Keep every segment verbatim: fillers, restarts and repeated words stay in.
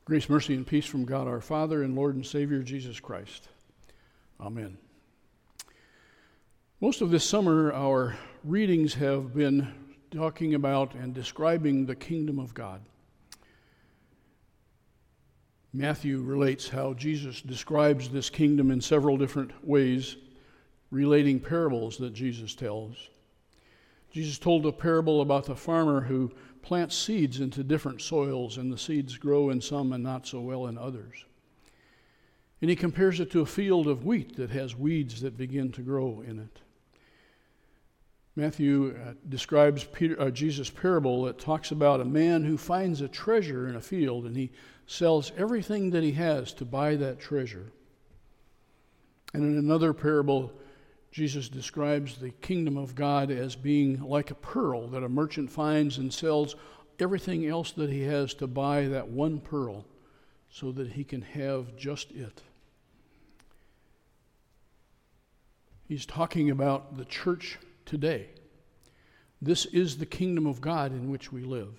Grace, mercy, and peace from God our Father and Lord and Savior Jesus Christ. Amen. Most of this summer, our readings have been talking about and describing the kingdom of God. Matthew relates how Jesus describes this kingdom in several different ways, relating parables that Jesus tells. Jesus told a parable about the farmer who plants seeds into different soils, and the seeds grow in some and not so well in others. And he compares it to a field of wheat that has weeds that begin to grow in it. Matthew uh, describes Peter, uh, Jesus' parable that talks about a man who finds a treasure in a field, and he sells everything that he has to buy that treasure. And in another parable, Jesus describes the kingdom of God as being like a pearl that a merchant finds and sells everything else that he has to buy that one pearl so that he can have just it. He's talking about the church today. This is the kingdom of God in which we live.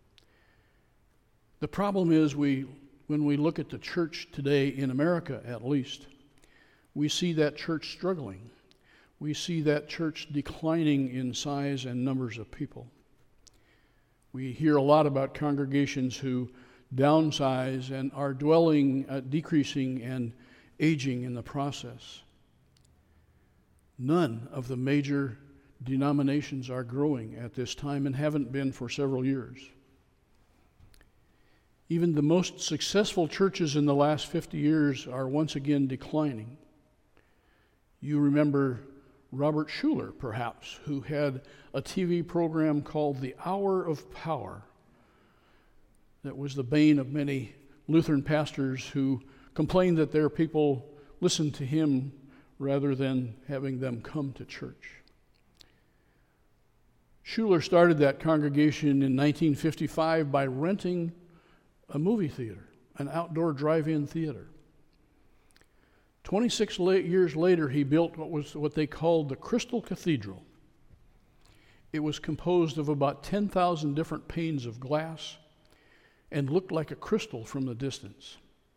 The problem is we, when we look at the church today, in America at least, we see that church struggling. We see that church declining in size and numbers of people. We hear a lot about congregations who downsize and are dwelling, uh, decreasing and aging in the process. None of the major denominations are growing at this time and haven't been for several years. Even the most successful churches in the last fifty years are once again declining. You remember Robert Schuller, perhaps, who had a T V program called The Hour of Power that was the bane of many Lutheran pastors who complained that their people listened to him rather than having them come to church. Schuller started that congregation in nineteen fifty-five by renting a movie theater, an outdoor drive-in theater. twenty-six years later, he built what was what they called the Crystal Cathedral. It was composed of about ten thousand different panes of glass and looked like a crystal from the distance.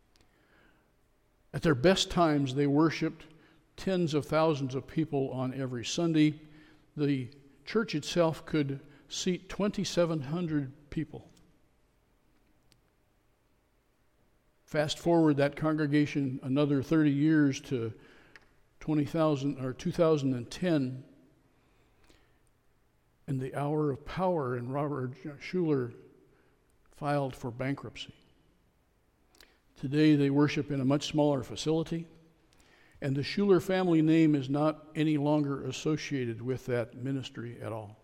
At their best times, they worshiped tens of thousands of people on every Sunday. The church itself could seat twenty-seven hundred people. Fast forward that congregation another thirty years to twenty thousand or two thousand ten, and the Hour of Power, and Robert Schuller filed for bankruptcy. Today they worship in a much smaller facility, and the Schuller family name is not any longer associated with that ministry at all.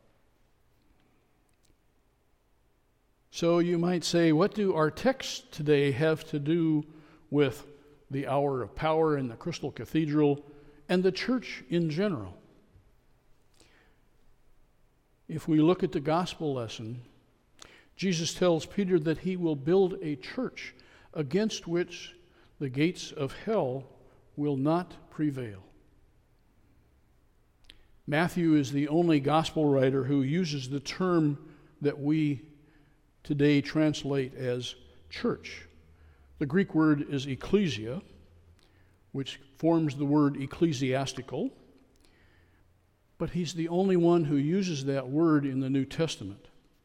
So you might say, what do our texts today have to do with the Hour of Power and the Crystal Cathedral and the church in general? If we look at the gospel lesson, Jesus tells Peter that he will build a church against which the gates of hell will not prevail. Matthew is the only gospel writer who uses the term that we today translate as church. The Greek word is ecclesia, which forms the word ecclesiastical, but he's the only one who uses that word in the New Testament.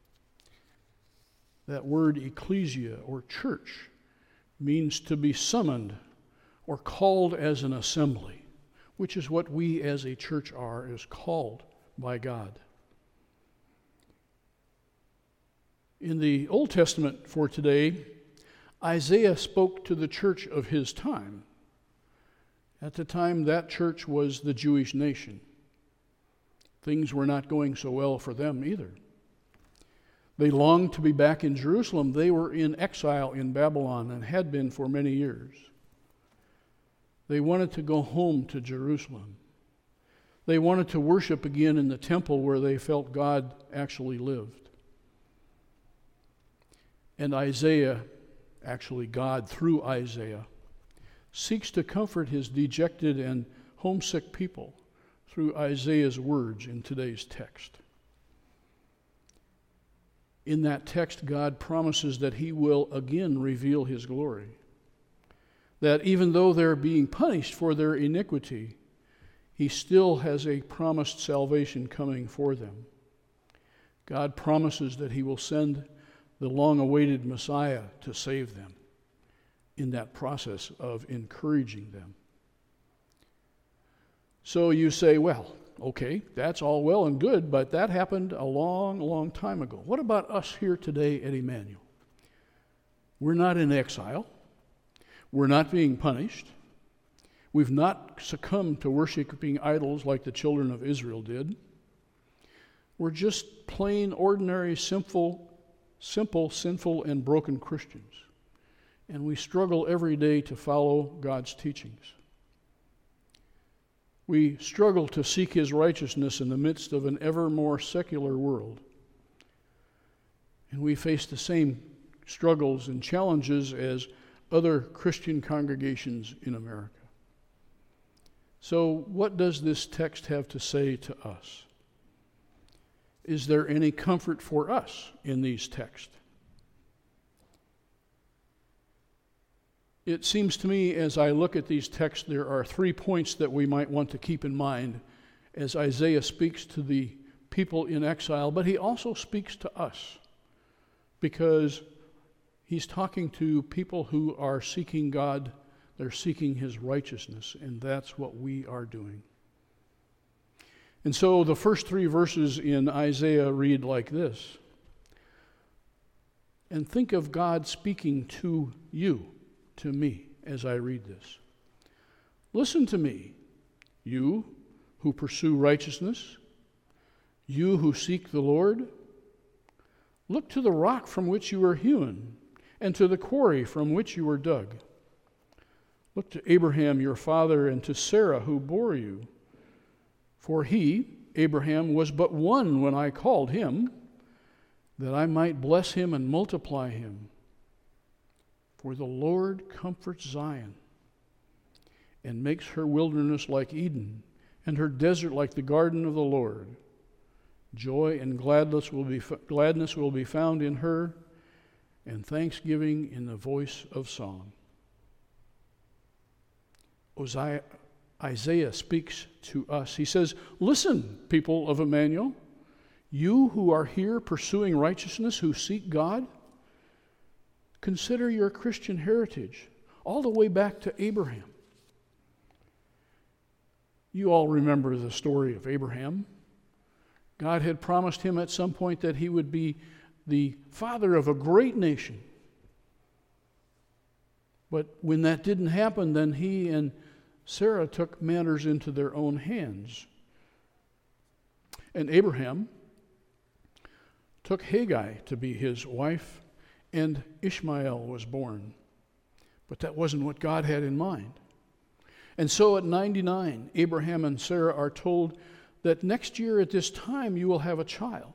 That word ecclesia, or church, means to be summoned or called as an assembly, which is what we as a church are, is called by God. In the Old Testament for today, Isaiah spoke to the church of his time. At the time, that church was the Jewish nation. Things were not going so well for them either. They longed to be back in Jerusalem. They were in exile in Babylon and had been for many years. They wanted to go home to Jerusalem. They wanted to worship again in the temple where they felt God actually lived. And Isaiah, actually God through Isaiah, seeks to comfort his dejected and homesick people through Isaiah's words in today's text. In that text, God promises that he will again reveal his glory. That even though they're being punished for their iniquity, he still has a promised salvation coming for them. God promises that he will send the long-awaited Messiah to save them in that process of encouraging them. So you say, well, okay, that's all well and good, but that happened a long, long time ago. What about us here today at Emmanuel? We're not in exile. We're not being punished. We've not succumbed to worshiping idols like the children of Israel did. We're just plain, ordinary, simple, simple, sinful, and broken Christians. And we struggle every day to follow God's teachings. We struggle to seek his righteousness in the midst of an ever more secular world. And we face the same struggles and challenges as other Christian congregations in America. So what does this text have to say to us? Is there any comfort for us in these texts? It seems to me as I look at these texts, there are three points that we might want to keep in mind as Isaiah speaks to the people in exile, but he also speaks to us because he's talking to people who are seeking God. They're seeking his righteousness, and that's what we are doing. And so the first three verses in Isaiah read like this. And think of God speaking to you, to me, as I read this. Listen to me, you who pursue righteousness, you who seek the Lord. Look to the rock from which you were hewn, and to the quarry from which you were dug. Look to Abraham your father, and to Sarah who bore you. For he, Abraham, was but one when I called him, that I might bless him and multiply him. For the Lord comforts Zion, and makes her wilderness like Eden, and her desert like the garden of the Lord. Joy and gladness will be, gladness will be found in her, and thanksgiving in the voice of song. Isaiah, Isaiah speaks to us. He says, listen, people of Emmanuel, you who are here pursuing righteousness, who seek God, consider your Christian heritage all the way back to Abraham. You all remember the story of Abraham. God had promised him at some point that he would be the father of a great nation. But when that didn't happen, then he and Sarah took matters into their own hands. And Abraham took Hagar to be his wife, and Ishmael was born. But that wasn't what God had in mind. And so at ninety-nine, Abraham and Sarah are told that next year at this time you will have a child.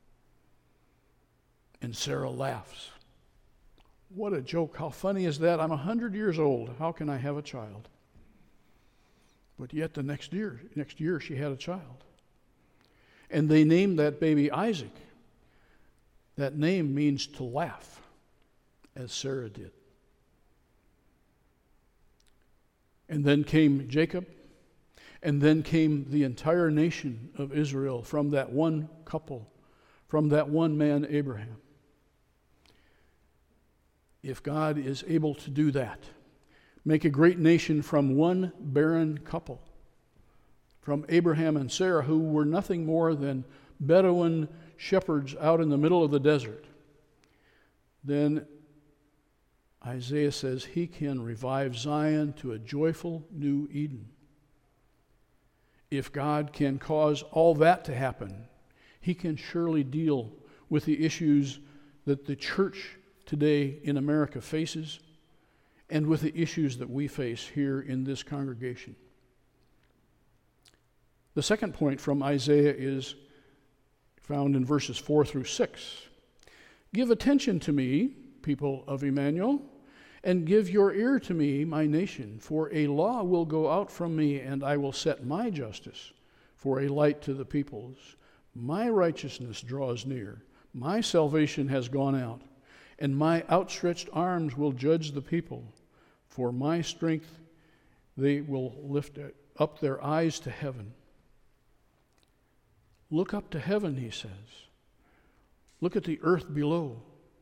And Sarah laughs. What a joke. How funny is that? I'm one hundred years old. How can I have a child? But yet the next year, next year she had a child. And they named that baby Isaac. That name means to laugh, as Sarah did. And then came Jacob, and then came the entire nation of Israel from that one couple, from that one man, Abraham. If God is able to do that, make a great nation from one barren couple, from Abraham and Sarah, who were nothing more than Bedouin shepherds out in the middle of the desert, then Isaiah says he can revive Zion to a joyful new Eden. If God can cause all that to happen, he can surely deal with the issues that the church today in America faces and with the issues that we face here in this congregation. The second point from Isaiah is found in verses four through six. Give attention to me, people of Emmanuel, and give your ear to me, my nation, for a law will go out from me, and I will set my justice for a light to the peoples. My righteousness draws near, My salvation has gone out, and my outstretched arms will judge the people. For my strength they will lift up their eyes to heaven. Look up to heaven, he says. Look at the earth below.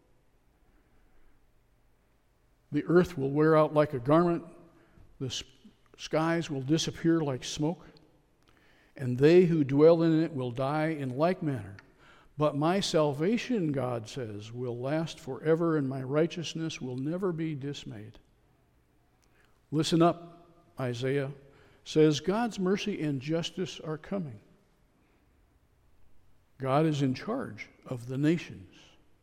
The earth will wear out like a garment. The skies will disappear like smoke. And they who dwell in it will die in like manner. But my salvation, God says, will last forever, and my righteousness will never be dismayed. Listen up, Isaiah says, God's mercy and justice are coming. God is in charge of the nations.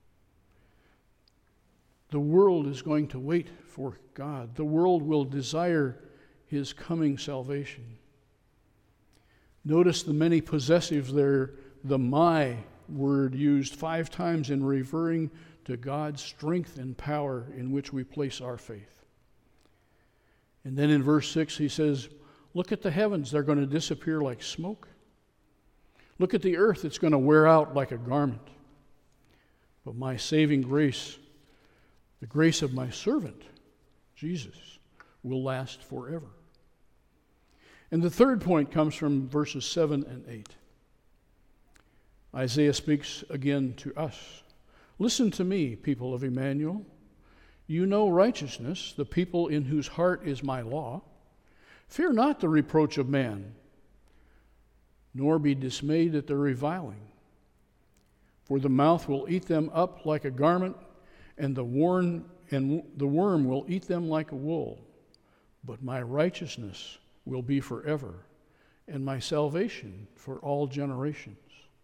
The world is going to wait for God. The world will desire his coming salvation. Notice the many possessives there, the my word used five times in referring to God's strength and power in which we place our faith. And then in verse six he says, look at the heavens, they're going to disappear like smoke. Look at the earth, it's going to wear out like a garment. But my saving grace, the grace of my servant, Jesus, will last forever. And the third point comes from verses seven and eight. Isaiah speaks again to us. Listen to me, people of Emmanuel. You know righteousness, the people in whose heart is my law. Fear not the reproach of man, nor be dismayed at their reviling. For the mouth will eat them up like a garment, and the worm, and the worm will eat them like a wool. But my righteousness will be forever, and my salvation for all generations.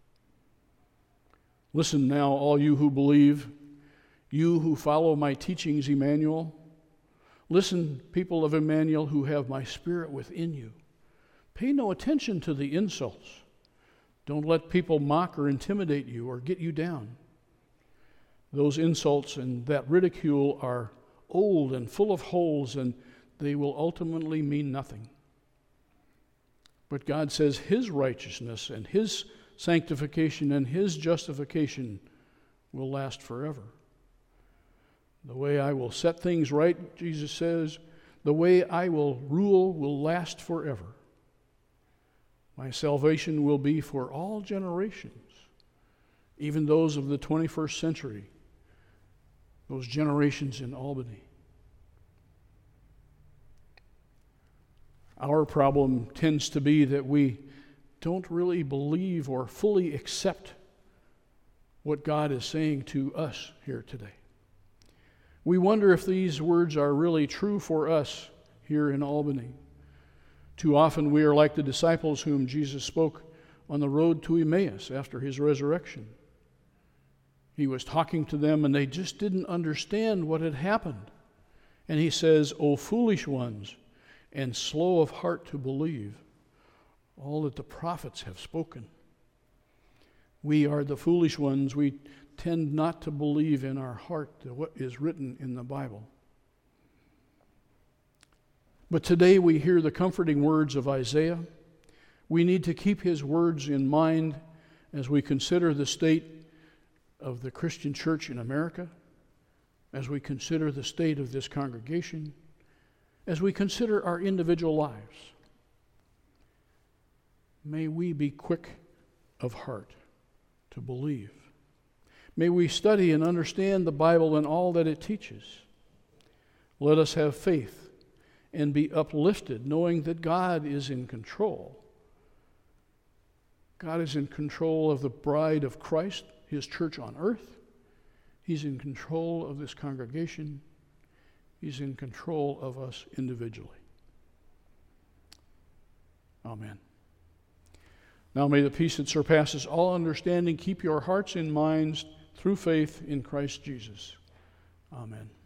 Listen now, all you who believe, you who follow my teachings, Emmanuel. Listen, people of Emmanuel who have my spirit within you. Pay no attention to the insults. Don't let people mock or intimidate you or get you down. Those insults and that ridicule are old and full of holes, and they will ultimately mean nothing. But God says his righteousness and his sanctification and his justification will last forever. The way I will set things right, Jesus says, the way I will rule will last forever. My salvation will be for all generations, even those of the twenty-first century, those generations in Albany. Our problem tends to be that we don't really believe or fully accept what God is saying to us here today. We wonder if these words are really true for us here in Albany. Too often we are like the disciples whom Jesus spoke on the road to Emmaus after his resurrection. He was talking to them and they just didn't understand what had happened. And he says, O foolish ones, and slow of heart to believe all that the prophets have spoken. We are the foolish ones. We tend not to believe in our heart what is written in the Bible. But today we hear the comforting words of Isaiah. We need to keep his words in mind as we consider the state of the Christian church in America, as we consider the state of this congregation, as we consider our individual lives. May we be quick of heart to believe. May we study and understand the Bible and all that it teaches. Let us have faith and be uplifted, knowing that God is in control. God is in control of the bride of Christ, his church on earth. He's in control of this congregation. He's in control of us individually. Amen. Now may the peace that surpasses all understanding keep your hearts and minds through faith in Christ Jesus. Amen.